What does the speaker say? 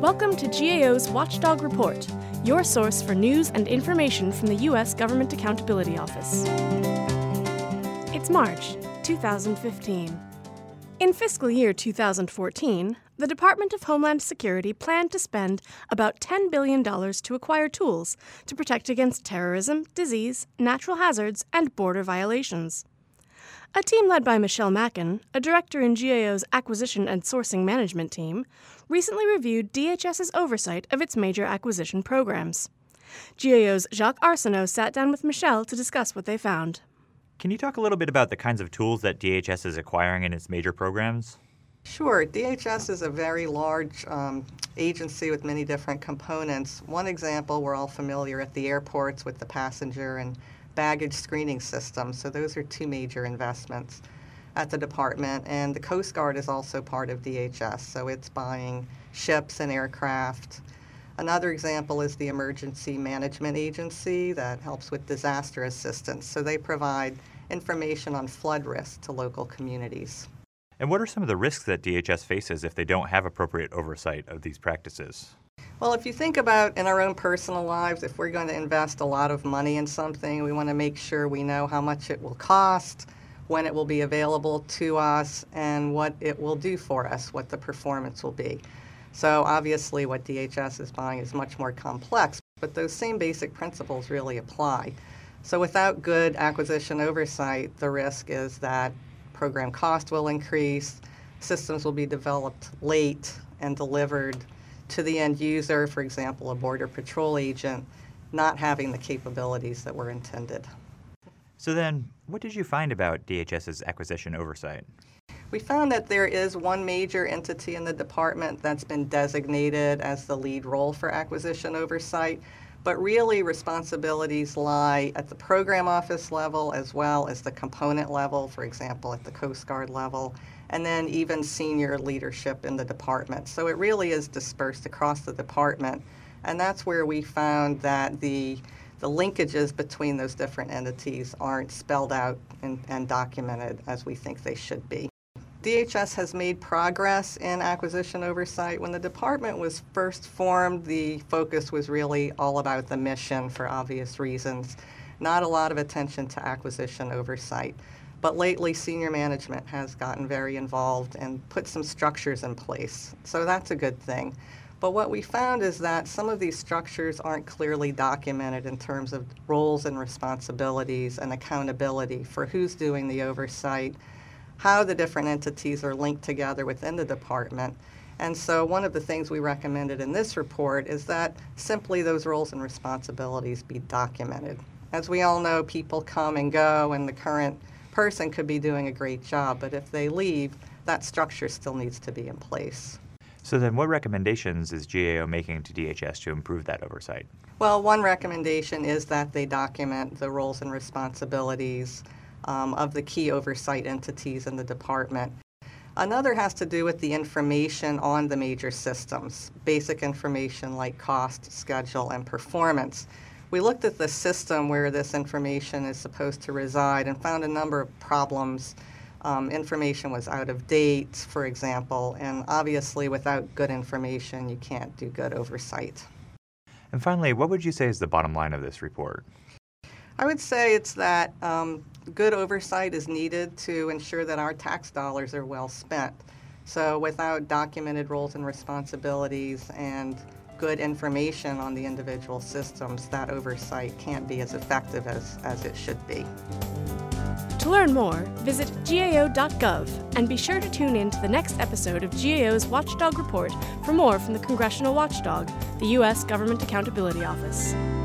Welcome to GAO's Watchdog Report, your source for news and information from the U.S. Government Accountability Office. It's March 2015. In fiscal year 2014, the Department of Homeland Security planned to spend about $10 billion to acquire tools to protect against terrorism, disease, natural hazards, and border violations. A team led by Michelle Mackin, a director in GAO's Acquisition and Sourcing Management team, recently reviewed DHS's oversight of its major acquisition programs. GAO's Jacques Arsenault sat down with Michelle to discuss what they found. Can you talk a little bit about the kinds of tools that DHS is acquiring in its major programs? Sure. DHS is a very large agency with many different components. One example, we're all familiar at the airports with the passenger and baggage screening system. So those are two major investments at the department. And the Coast Guard is also part of DHS, so it's buying ships and aircraft. Another example is the Emergency Management Agency that helps with disaster assistance. So they provide information on flood risk to local communities. And what are some of the risks that DHS faces if they don't have appropriate oversight of these practices? Well, if you think about in our own personal lives, if we're going to invest a lot of money in something, we want to make sure we know how much it will cost, when it will be available to us, and what it will do for us, what the performance will be. So obviously what DHS is buying is much more complex, but those same basic principles really apply. So without good acquisition oversight, the risk is that program cost will increase, systems will be developed late and delivered to the end user, for example, a Border Patrol agent, not having the capabilities that were intended. So then, what did you find about DHS's acquisition oversight? We found that there is one major entity in the department that's been designated as the lead role for acquisition oversight, but really responsibilities lie at the program office level as well as the component level, for example, at the Coast Guard level, and then even senior leadership in the department. So it really is dispersed across the department, and that's where we found that the linkages between those different entities aren't spelled out and documented as we think they should be. DHS has made progress in acquisition oversight. When the department was first formed, the focus was really all about the mission for obvious reasons, not a lot of attention to acquisition oversight. But lately, senior management has gotten very involved and put some structures in place. So that's a good thing. But what we found is that some of these structures aren't clearly documented in terms of roles and responsibilities and accountability for who's doing the oversight, how the different entities are linked together within the department. And so one of the things we recommended in this report is that simply those roles and responsibilities be documented. As we all know, people come and go, and the current person could be doing a great job, but if they leave, that structure still needs to be in place. So then what recommendations is GAO making to DHS to improve that oversight? Well, one recommendation is that they document the roles and responsibilities of the key oversight entities in the department. Another has to do with the information on the major systems, basic information like cost, schedule, and performance. We looked at the system where this information is supposed to reside and found a number of problems. Information was out of date, for example, and obviously without good information, you can't do good oversight. And finally, what would you say is the bottom line of this report? I would say it's that good oversight is needed to ensure that our tax dollars are well spent. So without documented roles and responsibilities and good information on the individual systems, that oversight can't be as effective as it should be. To learn more, visit gao.gov and be sure to tune in to the next episode of GAO's Watchdog Report for more from the Congressional Watchdog, the U.S. Government Accountability Office.